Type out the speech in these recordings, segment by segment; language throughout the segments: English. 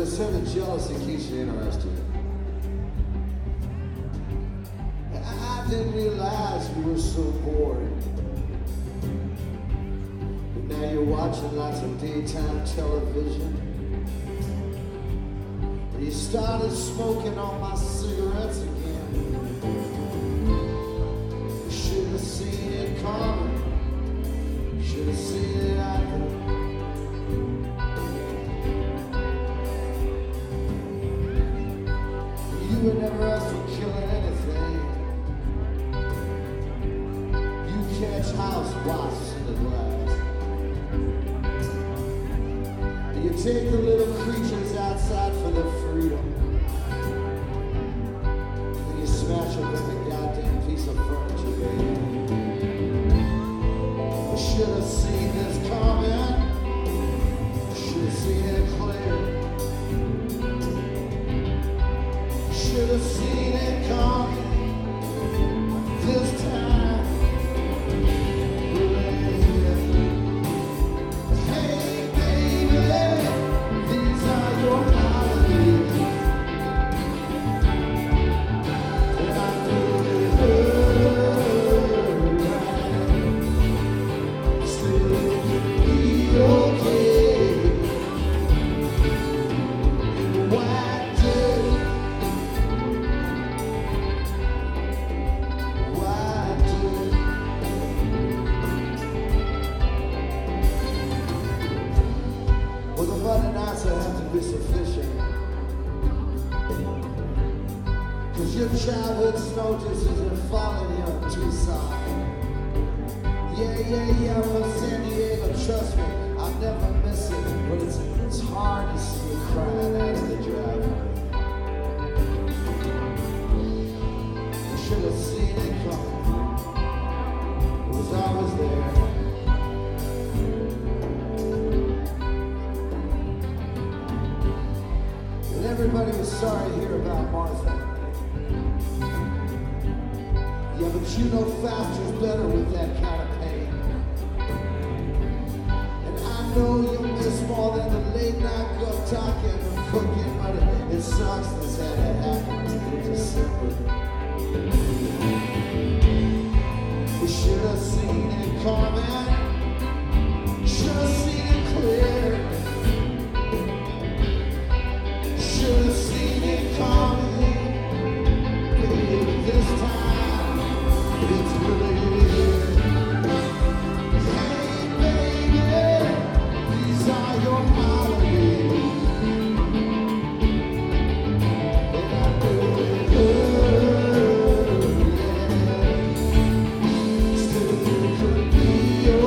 Let's turn to jealousy keeps you interested. I didn't realize you were so bored. But now you're watching lots of daytime television. And you started smoking all my cigarettes again. You should have seen it coming. You should have seen it happen. You were never asked for killing anything. You catch house wasps in the glass. And you take the little creatures outside for their freedom. And you smash up every goddamn piece of furniture, baby. You should have seen this coming. You should have seen it clear. Should have seen it coming this time. Hey baby, these are your holidays, and I know it hurt right. Still be okay. Why did have to be sufficient? Cause your childhood snow just isn't falling here in Tucson. Yeah, from San Diego, trust me, I'll never miss it. But it's hard to see you crying out of the driveway. You should have seen it coming. It was always there. Everybody was sorry to hear about Martha. Yeah, but you know faster's better with that kind of pain. And I know you'll miss more than the late night girl talking and cooking, but it sucks this had to happen in December. We should have seen it coming. Should have seen it clear. Should have seen it coming, baby, this time, it's really here. Hey baby, these are your holidays, and I know it hurt, yeah. Still could be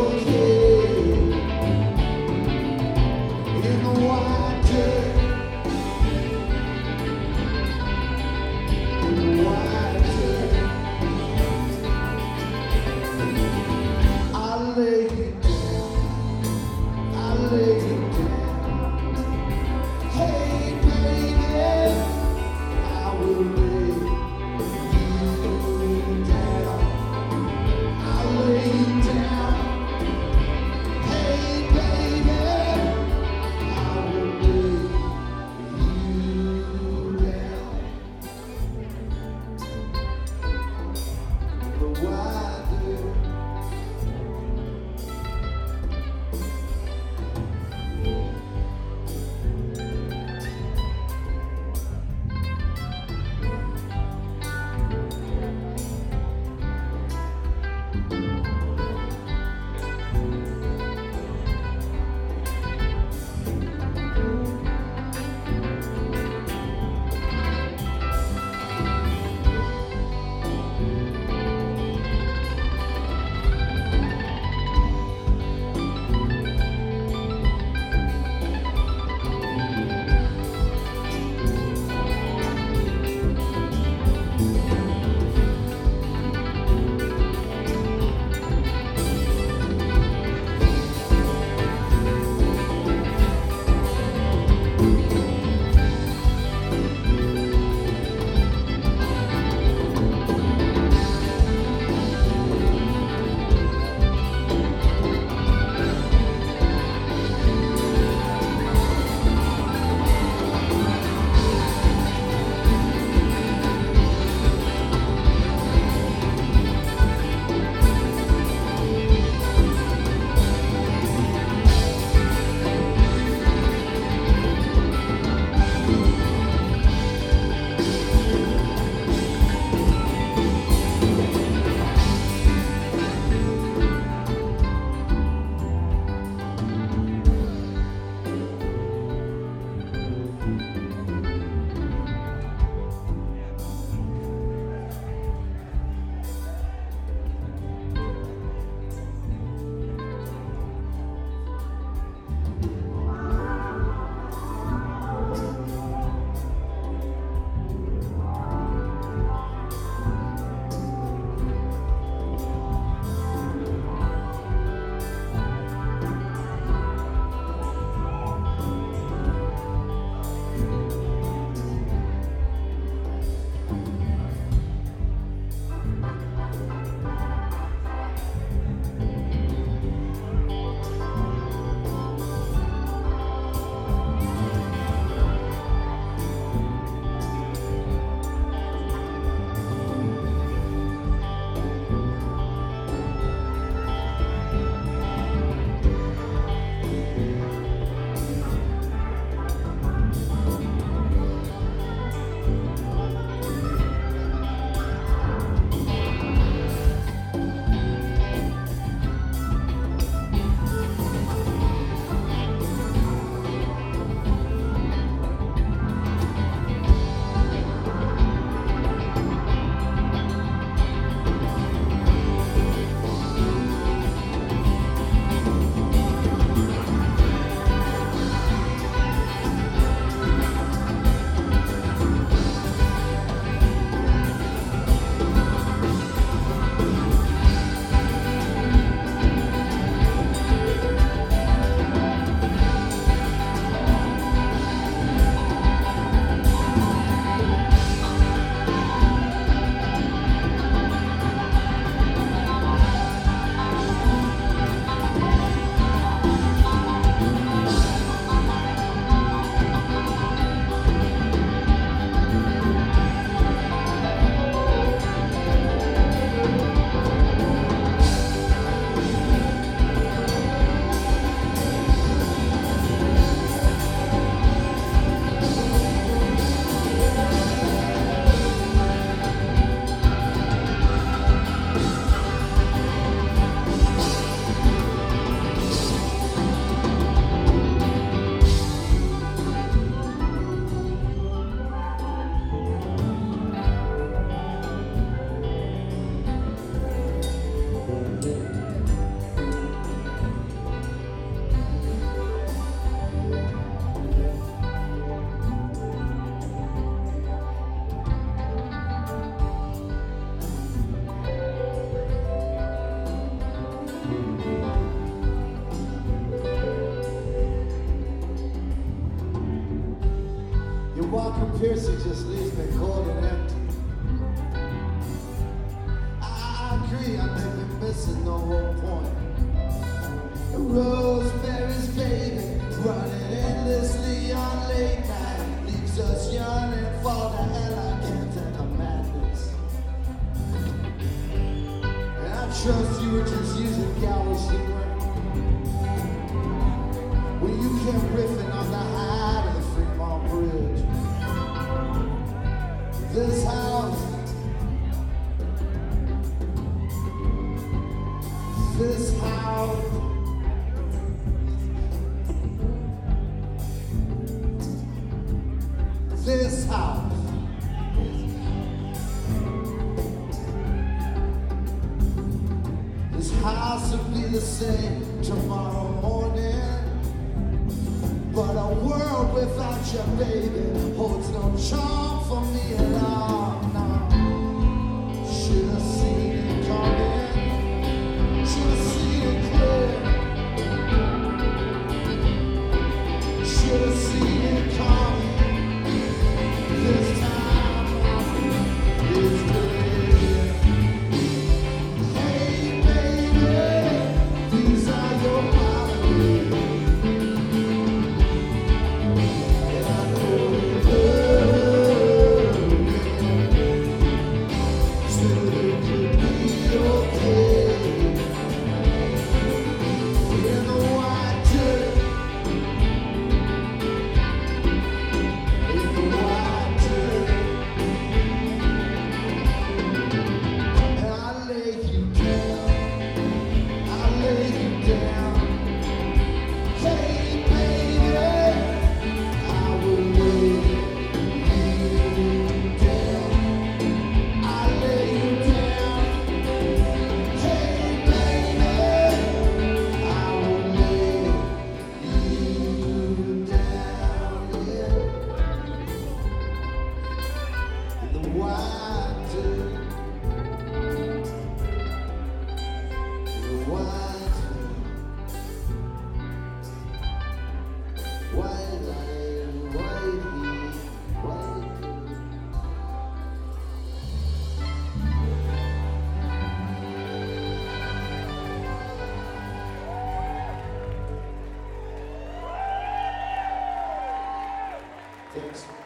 Walker Piercy just leaves me cold and empty. I agree, I may be missing the whole point. Rosemary's Baby, running endlessly on late night, leaves us yearning for the hell I can't and the madness. And I trust you were just using gallows humor when you kept riffing on the height of the Fremont Bridge. This house, this house, this house. This house will be the same tomorrow morning, but a world without you, baby, holds no charm for me at all. No, should have seen it coming, should have seen it clear, should have seen it coming. This time is clear. Hey baby, these are your holidays, and I know you love me, so it could be okay. In the white dirt, in the white dirt. And I lay you down, I lay you down. Hey baby, I will lay you down. I lay you down. Hey baby, I will lay you down. Yeah. In the white dirt. Thanks.